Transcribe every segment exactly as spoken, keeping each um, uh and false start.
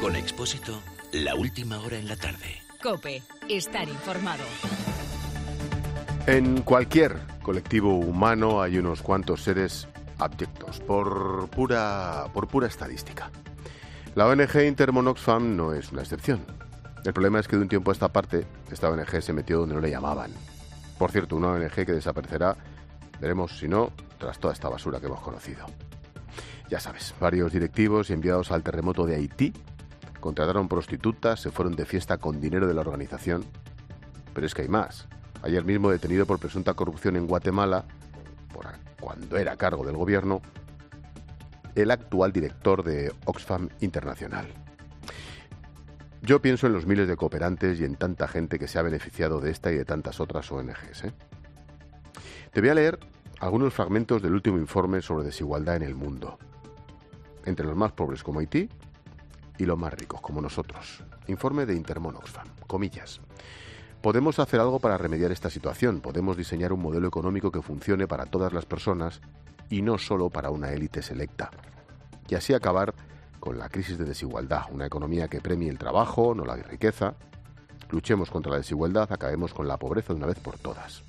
Con Expósito, la última hora en la tarde. COPE. Estar informado. En cualquier colectivo humano hay unos cuantos seres abyectos, por pura, por pura estadística. La O N G Intermon Oxfam no es una excepción. El problema es que de un tiempo a esta parte, esta O N G se metió donde no le llamaban. Por cierto, una O N G que desaparecerá, veremos si no, tras toda esta basura que hemos conocido. Ya sabes, varios directivos y enviados al terremoto de Haití contrataron prostitutas, se fueron de fiesta con dinero de la organización. Pero es que hay más. Ayer mismo detenido por presunta corrupción en Guatemala, por cuando era cargo del gobierno, el actual director de Oxfam Internacional. Yo pienso en los miles de cooperantes y en tanta gente que se ha beneficiado de esta y de tantas otras O N Ges, ¿eh? Te voy a leer algunos fragmentos del último informe sobre desigualdad en el mundo. Entre los más pobres como Haití y los más ricos como nosotros. Informe de Intermon Oxfam. Comillas. Podemos hacer algo para remediar esta situación. Podemos diseñar un modelo económico que funcione para todas las personas y no solo para una élite selecta. Y así acabar con la crisis de desigualdad. Una economía que premie el trabajo, no la riqueza. Luchemos contra la desigualdad, acabemos con la pobreza de una vez por todas.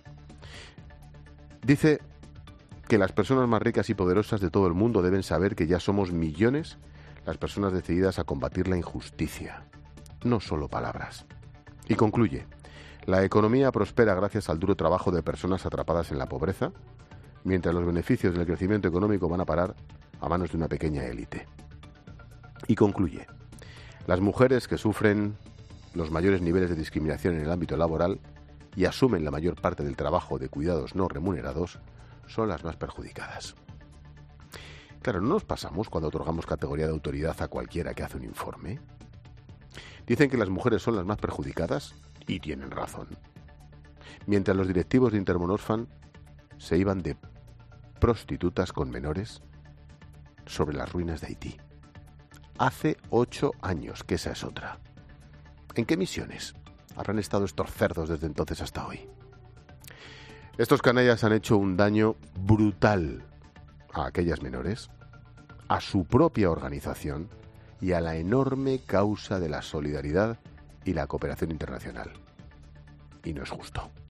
Dice que las personas más ricas y poderosas de todo el mundo deben saber que ya somos millones las personas decididas a combatir la injusticia. No solo palabras. Y concluye, la economía prospera gracias al duro trabajo de personas atrapadas en la pobreza, mientras los beneficios del crecimiento económico van a parar a manos de una pequeña élite. Y concluye, las mujeres que sufren los mayores niveles de discriminación en el ámbito laboral y asumen la mayor parte del trabajo de cuidados no remunerados son las más perjudicadas. Claro, ¿no nos pasamos cuando otorgamos categoría de autoridad a cualquiera que hace un informe? Dicen que las mujeres son las más perjudicadas y tienen razón. Mientras los directivos de Intermon Oxfam se iban de prostitutas con menores sobre las ruinas de Haití. Hace ocho años que esa es otra. ¿En qué misiones habrán estado estos cerdos desde entonces hasta hoy? Estos canallas han hecho un daño brutal a aquellas menores, a su propia organización y a la enorme causa de la solidaridad y la cooperación internacional. Y no es justo.